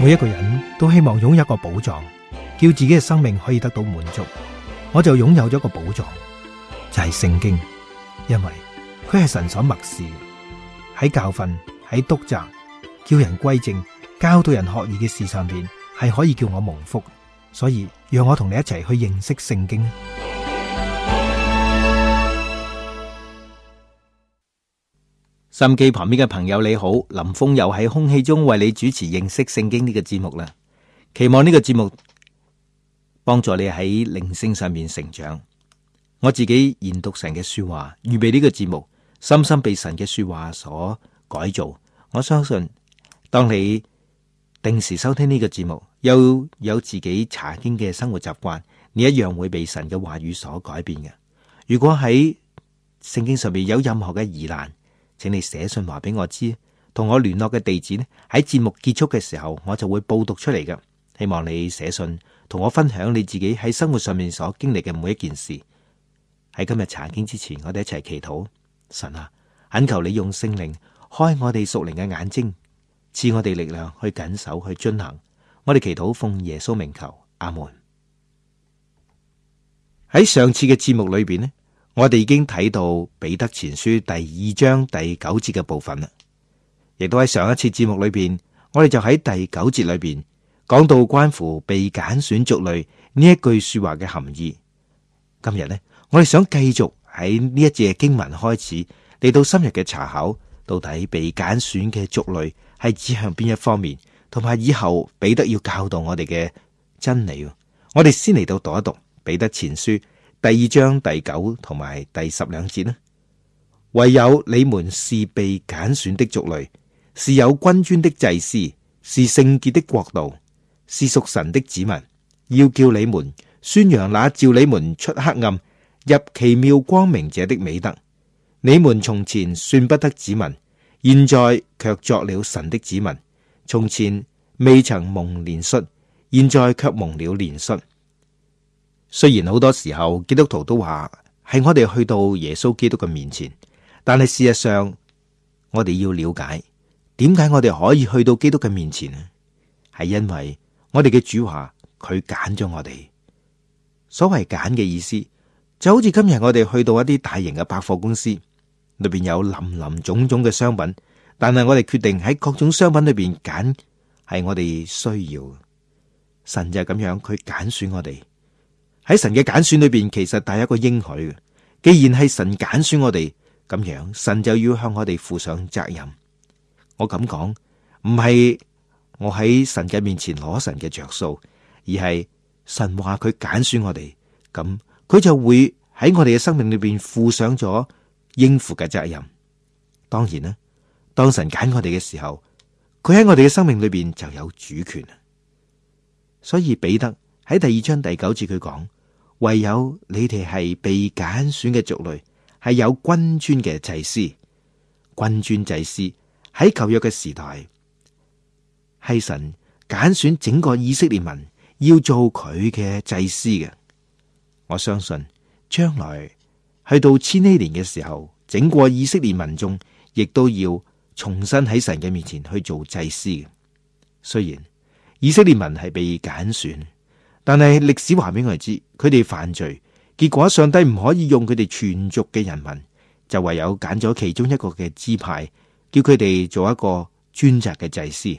每一個人都希望擁有一個寶藏，叫自己嘅生命可以得到滿足。我就擁有咗一個寶藏，就係聖經，因為佢係神所默示，喺教訓、喺督責、叫人歸正、教導人學義嘅事上邊，係可以叫我蒙福。所以讓我同你一齊去認識聖經。 收音機旁邊嘅朋友你好，林峰又喺空氣中為你主持認識聖經呢個節目啦。期望呢個節目幫助你喺靈性上面成長。我自己研讀神嘅說話，預備呢個節目，深深被神嘅說話所改造。我相信當你定時收聽呢個節目，又有自己查經嘅生活習慣，你一樣會被神嘅話語所改變嘅。如果喺聖經上面有任何嘅疑難，請你寫信話俾我知，同我聯絡嘅地址呢，喺節目結束嘅時候我就會報讀出嚟嘅。希望你寫信同我分享你自己喺生活上面所經歷嘅每一件事。喺今日查經之前，我哋一齊祈禱。神啊，懇求你用聖靈開我哋屬靈嘅眼睛，賜我哋力量去謹守去遵行。我哋祈禱奉耶穌名求，阿門。喺上次嘅節目裏邊呢，我哋已經睇到彼得前書第2章第9節嘅部分啦，亦都喺上一次節目裏邊，我哋就喺第9節裏邊講到關乎被揀選族類呢一句說話嘅含義。今日呢，我哋想繼續喺呢一節經文開始嚟到深入嘅查考，到底被揀選嘅族類係指向邊一方面，同埋以後彼得要教導我哋嘅真理。我哋先嚟到讀一讀彼得前書第2章第9同埋第10兩節啦。唯有你們是被揀選的族類，是有君尊的祭司，是聖潔的國度，是屬神的子民，要叫你們宣揚那召你們出黑暗入奇妙光明者的美德。你們從前算不得子民，現在卻作了神的子民；從前未曾蒙憐恤，現在卻蒙了憐恤。雖然好多時候基督徒都話係我哋去到耶穌基督嘅面前，但係事實上我哋要了解點解我哋可以去到基督嘅面前呢？係因為我哋嘅主話佢揀咗我哋。所謂揀嘅意思，就好似今日我哋去到一啲大型嘅百貨公司，裏邊有林林種種嘅商品，但係我哋決定喺各種商品裏邊揀係我哋需要。神就係咁樣，佢揀選我哋。喺神嘅揀選裏邊，其實帶一個應許嘅。既然係神揀選我哋，咁樣神就要向我哋負上責任。我咁講，唔係我喺神嘅面前攞神嘅着數，而係神話佢揀選我哋，咁佢就會喺我哋嘅生命裏邊負上咗應付嘅責任。當然啦，當神揀我哋嘅時候，佢喺我哋嘅生命裏邊就有主權。所以彼得喺第2章第9節佢講，唯有你哋係被揀選嘅族類，係有君尊嘅祭司。君尊祭司喺舊約嘅時代，係神揀選整個以色列民要做佢嘅祭司嘅。我相信將來去到千禧年嘅時候，整個以色列民眾亦都要重新喺神嘅面前去做祭司嘅。雖然以色列民係被揀選，但係歷史話俾我哋知，佢哋犯罪，結果上帝唔可以用佢哋全族嘅人民，就唯有揀咗其中一個嘅支派，叫佢哋做一個專責嘅祭司。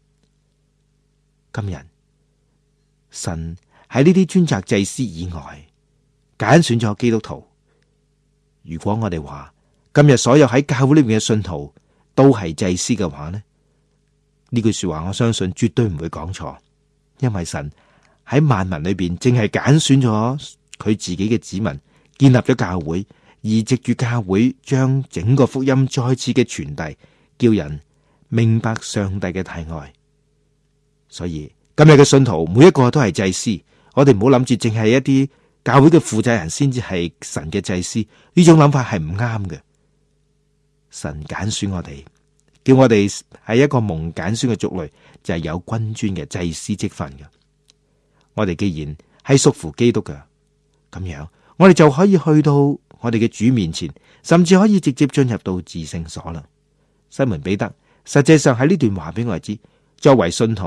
今日神喺呢啲專責祭司以外揀選咗基督徒。如果我哋話今日所有喺教會裏面嘅信徒都係祭司嘅話呢，呢句說話我相信絕對唔會講錯，因為神喺萬民裏邊淨係揀選咗佢自己嘅子民，建立咗教會，而藉住教會將整個福音再次嘅傳遞，叫人明白上帝嘅大愛。所以今日嘅信徒每一個都係祭司，我哋唔好諗住淨係一啲教會嘅負責人先至係神嘅祭司，呢種諗法係唔啱嘅。神揀選我哋，叫我哋係一個蒙揀選嘅族類，就係有君尊嘅祭司職分嘅。我哋既然係屬乎基督嘅，咁樣我哋就可以去到我哋嘅主面前，甚至可以直接進入到至聖所啦。西門彼得實際上喺呢段話俾我哋知，作為信徒，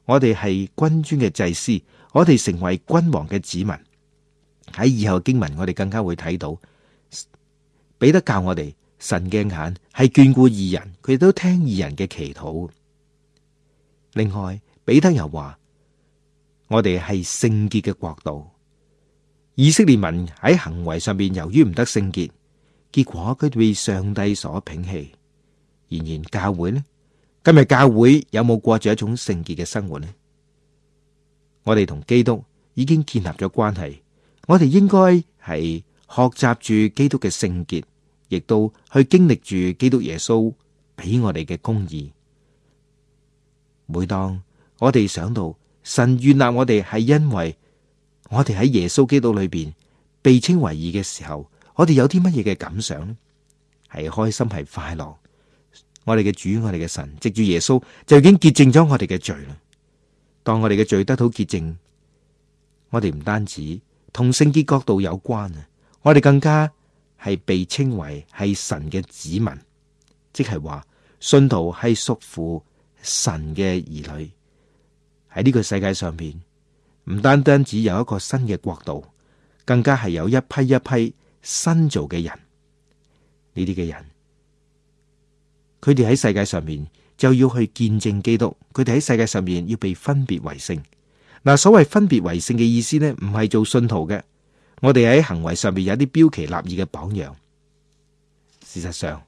我哋係君尊嘅祭司，我哋成為君王嘅子民。喺以後經文，我哋更加會睇到彼得教我哋，神嘅眼係眷顧義人，佢亦都聽義人嘅祈禱。另外，彼得又話我哋係聖潔嘅國度。以色列民喺行為上邊由於唔得聖潔，結果佢哋被上帝所摒棄。然而教會呢？今日教會有冇過住一種聖潔嘅生活呢？我哋同基督已經建立咗關係，我哋應該係學習住基督嘅聖潔，亦都去經歷住基督耶穌俾我哋嘅公義。每當我哋想到神悅納我哋係因為我哋喺耶穌基督裏邊被稱為義嘅時候，我哋有啲乜嘢嘅感想呢？係開心，係快樂。我哋嘅主，我哋嘅神，藉住耶穌就已經潔淨咗我哋嘅罪啦。當我哋嘅罪得到潔淨，我哋唔單止同聖潔國度有關啊，我哋更加係被稱為係神嘅子民，即係話信徒係屬乎神嘅兒女。喺呢個世界上面，唔單單只有一個新嘅國度，更加係有一批一批新造嘅人。呢啲嘅人，佢哋喺世界上面就要去見證基督，佢哋喺世界上面要被分別為聖。嗱，所謂分別為聖嘅意思呢，唔係做信徒嘅，我哋喺行為上面有啲標奇立異嘅榜樣。事實上，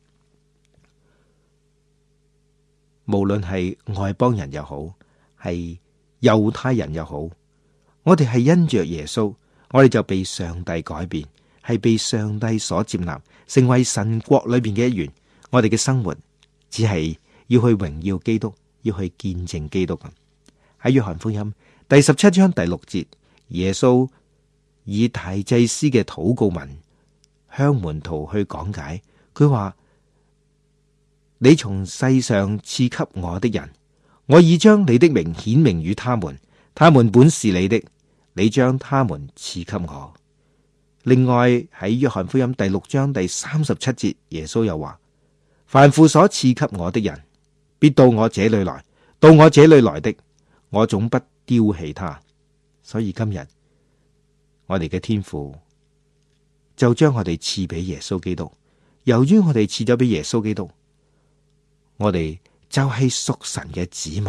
無論係外邦人又好，係猶太人又好，我哋係因着耶穌，我哋就被上帝改變，係被上帝所接納，成為神國裏邊嘅一員。我哋嘅生活只係要去榮耀基督，要去見證基督。喺約翰福音第17章第6節，耶穌以大祭司嘅禱告文向門徒去講解，佢話：你從世上賜給我的人，我已將你的名顯明與他們，他們本是你的，你將他們賜給我。另外喺約翰福音第6章第37節，耶穌又話：凡父所賜給我的人，必到我這裏來，到我這裏來的，我總不丟棄他。所以今日我哋嘅天父就將我哋賜俾耶穌基督。由於我哋賜咗俾耶穌基督，我哋就係屬神嘅子民。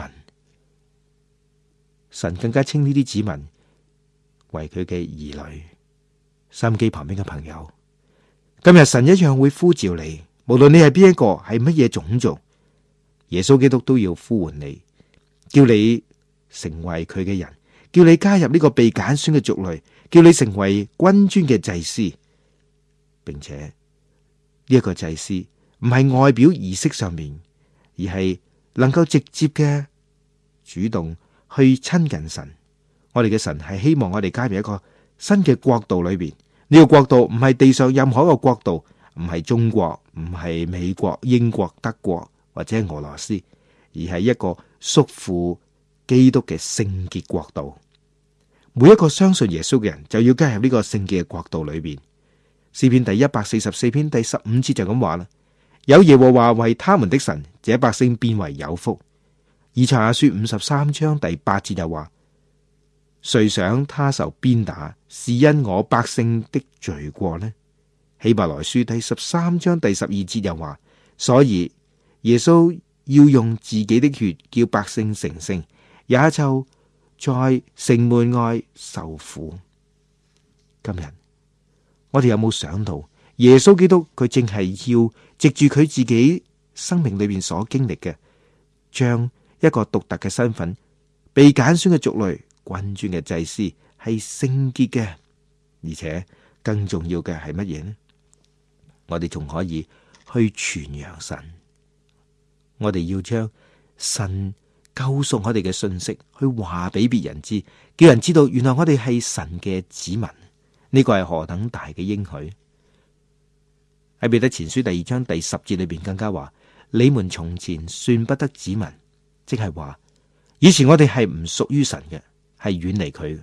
神更加稱呢啲子民為佢嘅兒女。收音機旁邊嘅朋友，今日神一樣會呼召你，無論你係邊一個，係乜嘢種族，耶穌基督都要呼喚你，叫你成為佢嘅人，叫你加入呢個被揀選嘅族類，叫你成為君尊嘅祭司，並且呢一個祭司唔係外表儀式上面，而係能夠直接嘅主動去親近神。我哋嘅神係希望我哋加入一個新嘅國度裏邊，呢個國度唔係地上任何一個國度，唔係中國，唔係美國、英國、德國或者俄羅斯，而係一個屬乎基督嘅聖潔國度。每一個相信耶穌嘅人就要加入呢個聖潔嘅國度裏邊。詩篇第144篇第15節就咁話啦：有耶和華為他們的神，這百姓變為有福。以賽亞書53章第8節又話：誰想他受鞭打，是因我百姓的罪過呢？希伯來書第13章第12節又話：所以耶穌要用自己的血叫百姓成聖，也就在城門外受苦。今日我哋有冇想到耶穌基督佢正係要藉住佢自己生命裏面所經歷嘅，將一個獨特嘅身份，被揀選嘅族類，君尊嘅祭司，係聖潔嘅，而且更重要嘅係乜嘢呢？我哋仲可以去傳揚神，我哋要將神救贖我哋嘅信息去話俾別人知，叫人知道原來我哋係神嘅子民。呢個係何等大嘅應許！喺彼得前書第2章第10節裏邊更加話：你們從前算不得子民，即係話以前我哋係唔屬於神嘅，係遠離佢嘅。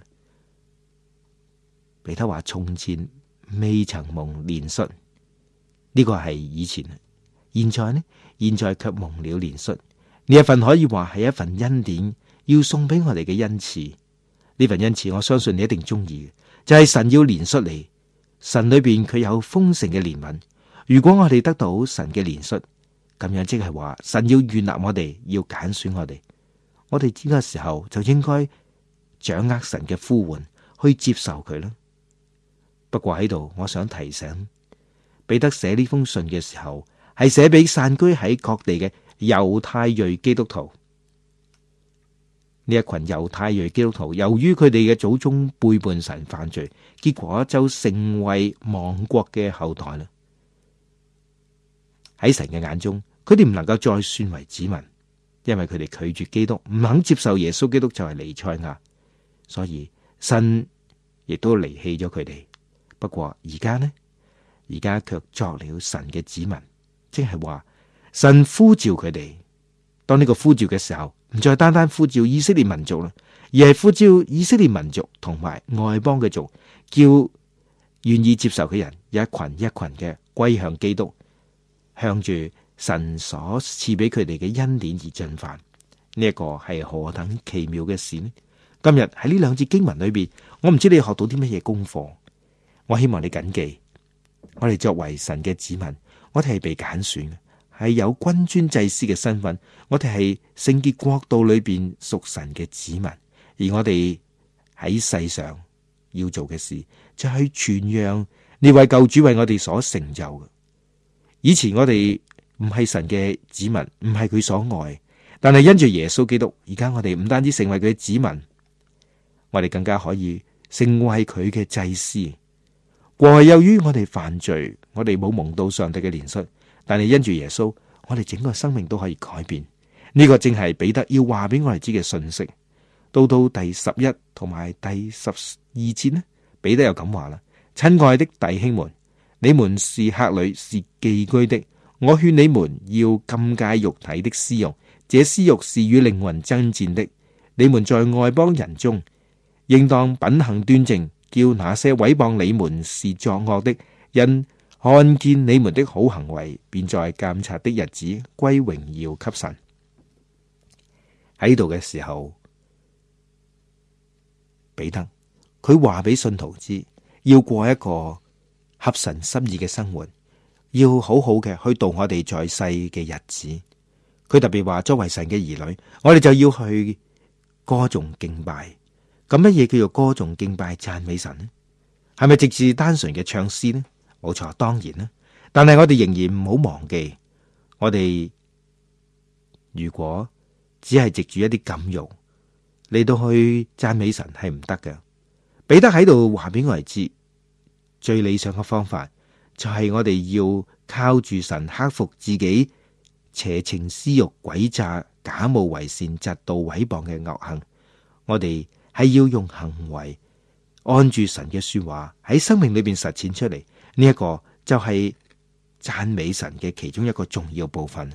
彼得話：從前未曾蒙憐恤，呢個係以前。現在呢？現在卻蒙了憐恤。呢一份可以話係一份恩典， 要送俾我哋嘅恩賜。呢份恩賜我相信你一定中意嘅，就係神要憐恤你。神裏邊佢有豐盛嘅憐憫。如果我哋得到神嘅憐恤，咁樣即係話神要悅納我哋，要揀選我哋。我哋呢個時候就應該掌握神嘅呼喚，去接受佢啦。不過喺度，我想提醒彼得寫呢封信嘅時候，係寫俾散居喺各地嘅猶太裔基督徒。呢一群猶太裔基督徒，由於佢哋嘅祖宗背叛神犯罪，結果就成為亡國嘅後代啦。喺神嘅眼中，佢哋唔能夠再算為子民，因為佢哋拒絕基督，唔肯接受耶穌基督就係彌賽亞，所以神亦都離棄咗佢哋。不過而家呢？而家卻作了神嘅子民，即係話神呼召佢哋。當呢個呼召嘅時候，唔再單單呼召以色列民族啦，而係呼召以色列民族同埋外邦嘅族，叫願意接受嘅人一群一群嘅歸向基督，向住神所賜俾佢哋嘅恩典而進發。呢一個係何等奇妙嘅事呢？今日喺呢兩節經文裏邊，我唔知你學到啲乜嘢功課。我希望你謹記，我哋作為神嘅子民，我哋係被揀選嘅，係有君尊祭司嘅身份，我哋係聖潔國度裏邊屬神嘅子民。而我哋喺世上要做嘅事，就係傳揚呢位救主為我哋所成就嘅。以前我哋唔係神嘅子民，唔係佢所愛，但係因住耶穌基督，而家我哋唔單止成為佢嘅子民，我哋更加可以成為佢嘅祭司。過去由於我哋犯罪，我哋冇蒙到上帝嘅憐恤，但係因住耶穌，我哋整個生命都可以改變。呢個正係彼得要話俾我哋知嘅信息。到第11同埋第12節呢，彼得又咁話啦：親愛的弟兄們，你們是客旅，是寄居的，我勸你們要禁戒肉體的私慾，這私慾是與靈魂爭戰的。你們在外邦人中，應當品行端正，叫那些毀謗你們是作惡的人看見你們的好行為，便在監察的日子歸榮耀給神。喺度嘅時候，彼得佢話俾信徒知，要過一個合神心意嘅生活，要好好嘅去度我哋在世嘅日子。佢特別話，作為神嘅兒女，我哋就要去歌頌敬拜。咁乜嘢叫做歌頌敬拜讚美神呢？係咪直至單純嘅唱詩呢？冇錯，當然啦。但係我哋仍然唔好忘記，我哋如果只係藉住一啲感慾嚟到去讚美神係唔得嘅。彼得喺度話俾我哋知，最理想嘅方法就係我哋要靠住神克服自己邪情私慾、詭詐、假冒為善、嫉妒毀謗嘅惡行。我哋係要用行為按住神嘅說話喺生命裏邊實踐出嚟。呢一個就係讚美神嘅其中一個重要部分。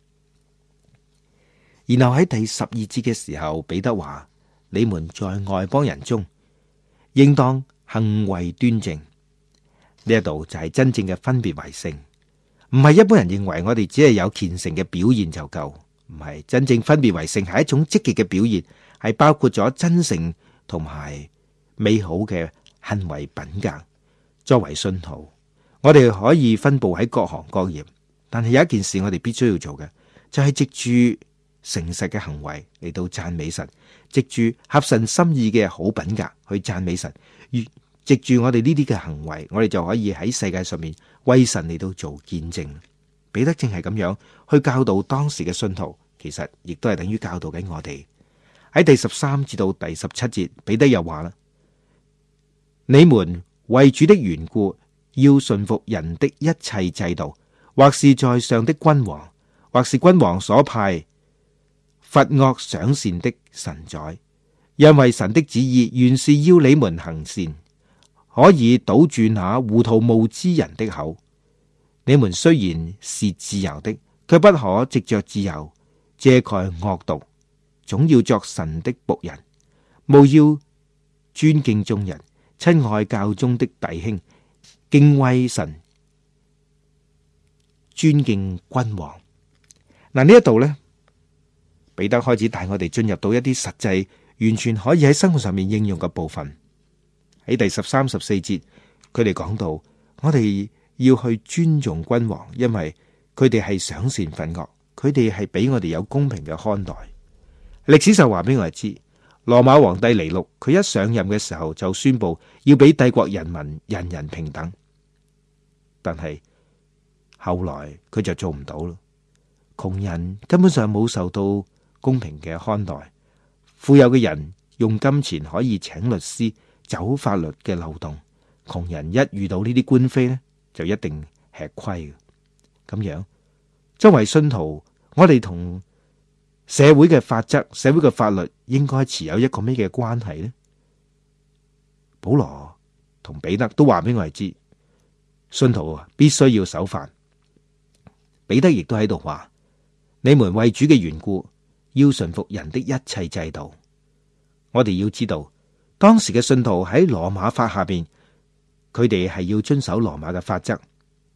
然後喺第12節嘅時候，彼得話：你們在外邦人中，應當行為端正。呢一度就係真正嘅分別為聖，唔係一般人認為我哋只係有虔誠嘅表現就夠，唔係。真正分別為聖係一種積極嘅表現，係包括咗真誠同埋美好嘅行為品格。作為信徒，我哋可以分佈喺各行各業，但係有一件事我哋必須要做嘅，就係藉住誠實嘅行為嚟到讚美神，藉住合神心意嘅好品格去讚美神。藉住我哋呢啲嘅行為，我哋就可以喺世界上面為神嚟到做見證。彼得正係咁樣去教導當時嘅信徒，其實亦都係等於教導緊我哋。喺第13至到第17節，彼得又話啦：你們為主的緣故，要順服人的一切制度，或是在上的君王，或是君王所派罰惡賞善的臣宰，因為神的旨意原是要你們行善，可以堵住那糊塗無知人的口。你們雖然是自由的，卻不可藉着自由遮蓋惡毒，總要作神的僕人，務要尊敬眾人，親愛教中的弟兄，敬畏神，尊敬君王。嗱，呢一度呢， 彼得開始帶我哋進入到一啲實際完全可以喺生活上面應用嘅部分。喺第13、14節，佢哋講到我哋要去尊重君王，因為佢哋係賞善罰惡，佢哋係俾我哋有公平嘅看待。歷史就話俾我哋知，羅馬皇帝尼祿佢一上任嘅時候就宣布要俾帝國人民人人平等，但係後來佢就做唔到咯。窮人根本上冇受到公平嘅看待，富有嘅人用金錢可以請律師走法律嘅漏洞，窮人一遇到呢啲官非呢，就一定吃虧嘅。咁樣，作為信徒，我哋同社會嘅法則、社會嘅法律應該持有一個咩嘅關係呢？保羅同彼得都話俾我哋知，信徒必須要守法。彼得亦都喺度話：你們為主嘅緣故，要順服人的一切制度。我哋要知道，當時嘅信徒喺羅馬法下邊，佢哋係要遵守羅馬嘅法則。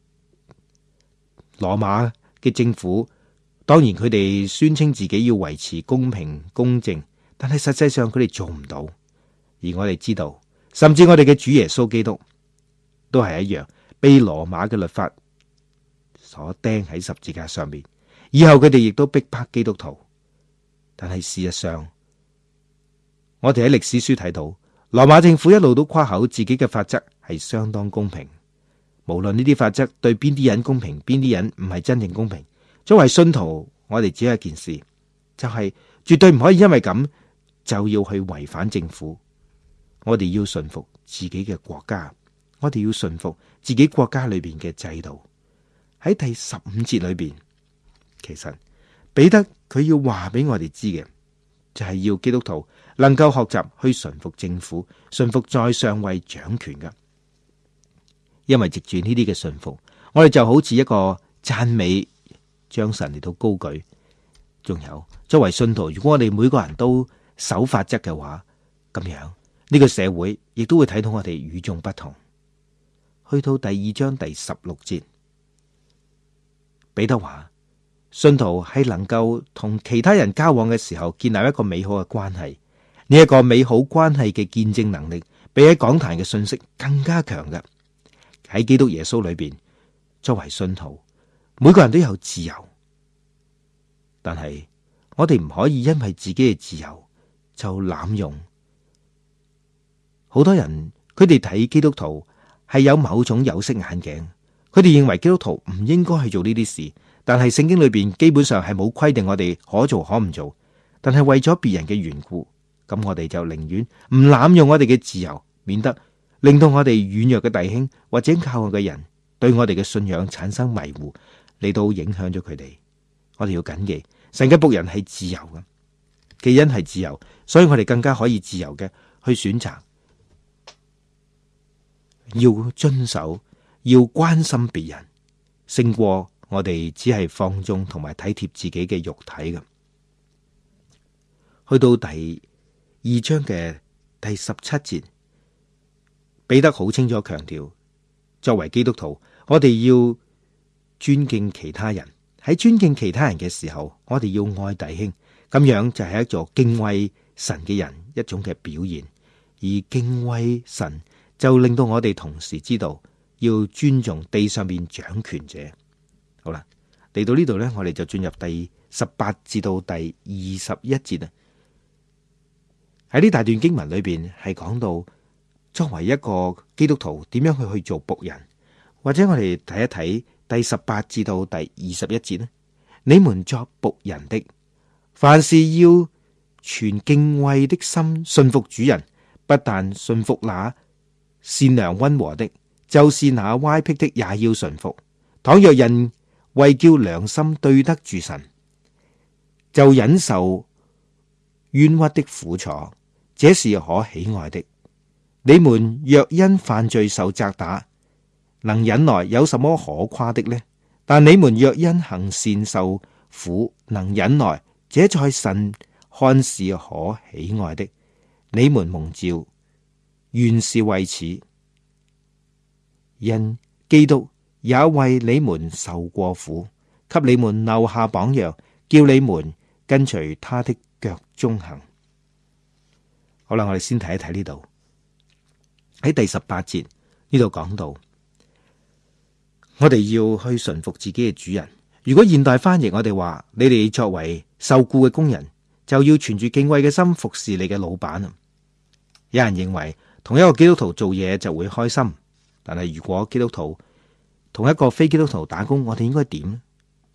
羅馬嘅政府，當然佢哋宣稱自己要維持公平公正，但係實際上佢哋做唔到。而我哋知道，甚至我哋嘅主耶穌基督都係一樣，被羅馬嘅律法所釘喺十字架上面。以後佢哋亦都逼迫基督徒。但係事實上，我哋喺歷史書睇到，羅馬政府一路都誇口自己嘅法則係相當公平。無論呢啲法則對邊啲人公平，邊啲人唔係真正公平。作為信徒，我哋只有一件事，就係絕對唔可以因為咁就要去違反政府。我哋要順服自己嘅國家，我哋要順服自己國家裏邊嘅制度。喺第15節裏邊，其實彼得佢要話俾我哋知嘅，就係要基督徒能夠學習去順服政府，順服在上位掌權嘅。因為藉住呢啲嘅順服，我哋就好似一個讚美，將神嚟到高舉。仲有作為信徒，如果我哋每個人都守法則嘅話，咁樣呢個社會亦都會睇到我哋與眾不同。去到第2章第16節，彼得話：信徒係能夠同其他人交往嘅時候建立一個美好嘅關係。呢一個美好關係嘅見證能力，比喺講壇嘅信息更加強嘅。喺基督耶穌裏邊，作為信徒，每個人都有自由，但係我哋唔可以因為自己嘅自由就濫用。好多人佢哋睇基督徒係有某種有色眼鏡，佢哋認為基督徒唔應該去做呢啲事，但係聖經裏邊基本上係冇規定我哋可做可唔做。但係為咗別人嘅緣故，咁我哋就寧願唔濫用我哋嘅自由，免得令到我哋軟弱嘅弟兄或者靠我嘅人對我哋嘅信仰產生迷糊，嚟到影響咗佢哋。我哋要謹記，神嘅僕人係自由嘅，既因係自由，所以我哋更加可以自由嘅去選擇，要遵守，要關心別人，勝過我哋只係放縱同埋體貼自己嘅肉體嘅。去到第2章嘅第17節，彼得好清楚強調，作為基督徒，我哋要尊敬其他人。喺尊敬其他人嘅時候，我哋要愛弟兄，咁樣就係一座敬畏神嘅人一種嘅表現。而敬畏神就令到我哋同時知道要尊重地上面掌權者。好啦，嚟到呢度呢，我哋就進入第18至到第21節啊。喺呢大段經文裏邊係講到，作為一個基督徒點樣去做僕人，或者我哋睇一睇第18至到第21節呢？你們作僕人的，凡事要存敬畏的心，順服主人，不但順服那善良溫和的，就是那乖僻的也要順服。倘若人為叫良心對得住神，就忍受冤屈的苦楚，這是可喜愛的。你們若因犯罪受責打，能忍耐，有什麼可誇的呢？但你們若因行善受苦，能忍耐，這在神看是可喜愛的。你們蒙召，原是為此，因基督也為你們受過苦，給你們留下榜樣，叫你們跟隨他的腳蹤行。好啦，我哋先睇一睇呢度喺第18節呢度講到，我哋要去順服自己嘅主人。如果現代翻譯，我哋話你哋作為受僱嘅工人，就要存住敬畏嘅心服侍你嘅老闆。有人認為同一個基督徒做嘢就會開心，但係如果基督徒同一個非基督徒打工，我哋應該點呢？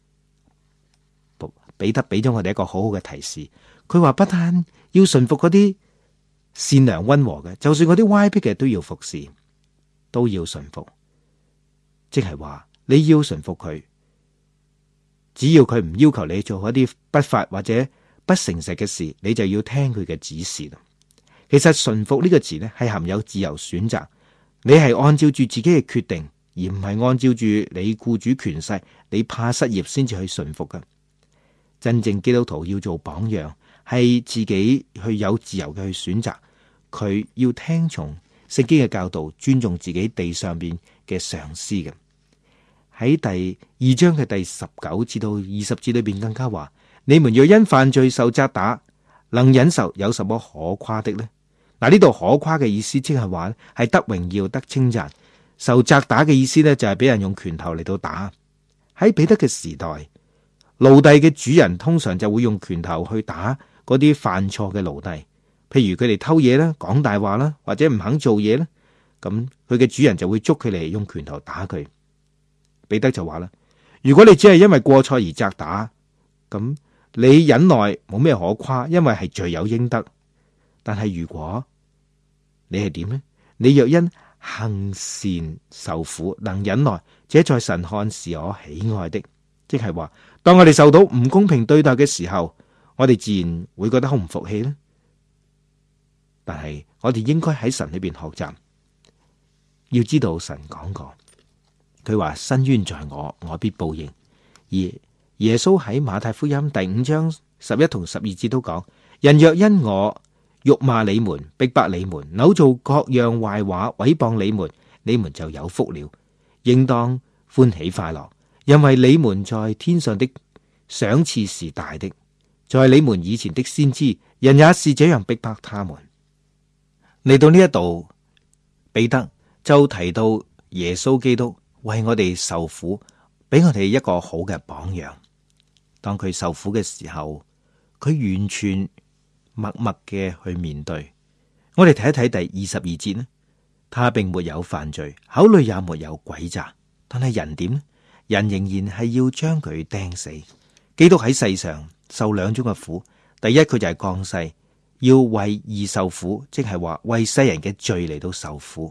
彼得俾咗我哋一個好好嘅提示，佢話不但要順服嗰啲善良溫和嘅，就算嗰啲歪僻嘅都要服侍，都要順服。即係話你要順服佢，只要佢唔要求你做一啲不法或者不誠實嘅事，你就要聽佢嘅指示。其實順服呢個詞呢，係含有自由選擇，你係按照住自己嘅決定，而唔係按照住你僱主權勢，你怕失業先至去順服嘅。真正基督徒要做榜樣，係自己去有自由嘅去選擇，佢要聽從聖經嘅教導，尊重自己地上邊嘅上司嘅。喺第2章嘅第19至到20節裏邊更加話，你們若因犯罪受責打，能忍受，有什麼可誇的呢？嗱，呢度可誇嘅意思即係話係得榮耀得稱讚，受責打嘅意思呢，就係俾人用拳頭嚟到打。喺彼得嘅時代，奴隸嘅主人通常就會用拳頭去打嗰啲犯錯嘅奴隸，譬如佢哋偷嘢啦、講大話啦，或者唔肯做嘢啦，咁佢嘅主人就會捉佢嚟用拳頭打佢。彼得就話啦，如果你只係因為過錯而責打，咁你忍耐冇咩可誇，因為係罪有應得。但係如果你係點呢？你若因行善受苦，能忍耐，這在神看是我喜愛的。即係話，當我哋受到唔公平對待嘅時候，我哋自然會覺得好唔服氣啦。但係我哋應該喺神裏邊學習，要知道神講過，佢話伸冤在我，我必報應。而耶穌喺馬太福音第5章11同12節都講，人若因我辱罵你們、逼迫你們、扭造各樣壞話、毀謗你們，你們就有福了，應當歡喜快樂，因為你們在天上的賞賜是大的。在你們以前的先知，人也是這樣逼迫他們。嚟到呢一度，彼得就提到耶穌基督為我哋受苦，俾我哋一個好嘅榜樣。當佢受苦嘅時候，佢完全默默嘅去面對。我哋睇一睇第22節呢，他並沒有犯罪，口裏也沒有詭詐，但係人點呢？人仍然係要將佢釘死。基督喺世上受2種嘅苦，第一佢就係降世，要為義受苦，即係話為世人嘅罪嚟到受苦。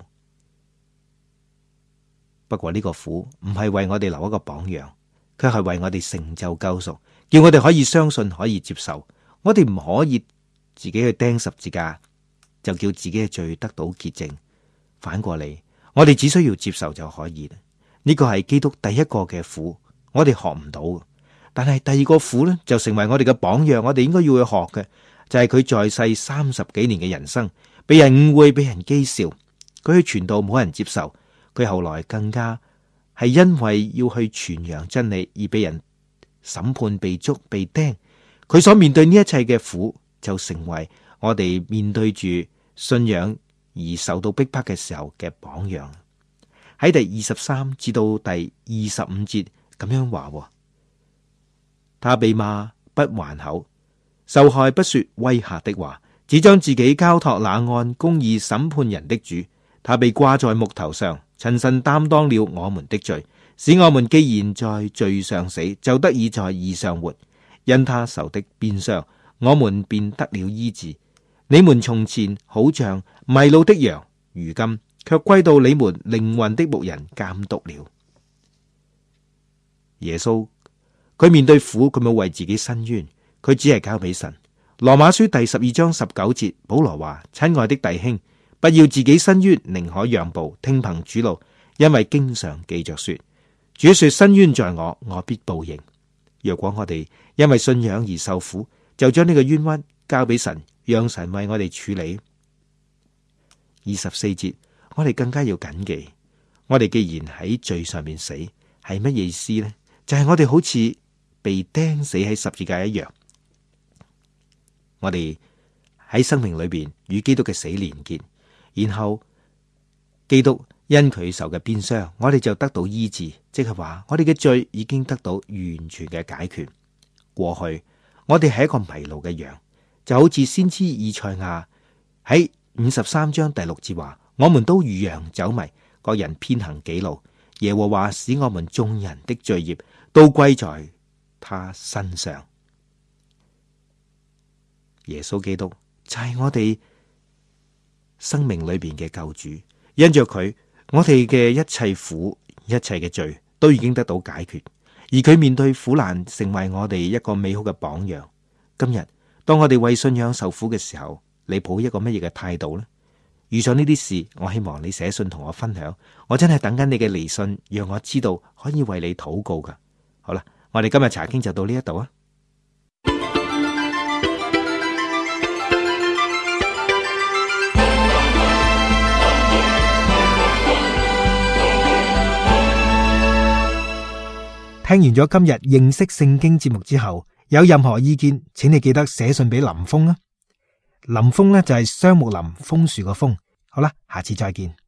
不過呢個苦唔係為我哋留一個榜樣，卻係為我哋成就救贖，叫我哋可以相信，可以接受。我哋唔可以自己去釘十字架，就叫自己嘅罪得到潔淨。反過嚟，我哋只需要接受就可以。呢個係基督第一個嘅苦，我哋學唔到。但係第二個苦呢，就成為我哋嘅榜樣，我哋應該要去學嘅，就係佢在世30幾年嘅人生，被人誤會，被人譏笑，佢去傳道冇人接受，佢後來更加係因為要去傳揚真理而被人審判、被捉、被釘。佢所面對呢一切嘅苦，就成為我哋面對住信仰而受到逼迫嘅時候嘅榜樣。喺第23至到第25節咁樣話，他被罵不還口，受害不說威嚇的話，只將自己交託那按公義審判人的主。他被掛在木頭上，親身擔當了我們的罪，使我們既然在罪上死，就得以在義上活。因他受的鞭傷，我們便得了醫治。你們從前好像迷路的羊，如今卻歸到你們靈魂的牧人監督了。耶穌佢面對苦，佢冇為自己申冤，佢只係交俾神。羅馬書第12章19節，保羅話：親愛的弟兄，不要自己申冤，寧可讓步，聽憑主怒，因為經常記着說：主說伸冤在我，我必報應。若果我哋因為信仰而受苦，就將呢個冤屈交俾神，讓神為我哋處理。24節，我哋更加要謹記，我哋既然喺罪上面死，係乜意思呢？就係我哋好似被釘死喺十字架一樣。 我哋喺生命裏邊與基督嘅死連結，然後基督因佢受嘅鞭傷，我哋就得到醫治，即係話我哋嘅罪已經得到完全嘅解決。過去我哋係一個迷路嘅羊，就好似先知以賽亞喺53章第6節話：我們都如羊走迷，各人偏行己路，耶和華使我們眾人的罪孽都歸在他身上。耶穌基督就係我哋生命裏邊嘅救主，因着佢，我哋嘅一切苦、一切嘅罪都已經得到解決，而佢面對苦難，成為我哋一個美好嘅榜樣。今日當我哋為信仰受苦嘅時候，你抱一個乜嘢嘅態度呢？遇上呢啲事，我希望你寫信同我分享，我真係等緊你嘅嚟信，讓我知道可以為你禱告噶。好啦，我哋今日查經就到呢一度啊。 聽完咗今日認識聖經節目之後，有任何意見，請你記得寫信俾林峰啊。林峰呢就係雙木林楓樹個楓。好啦，下次再見。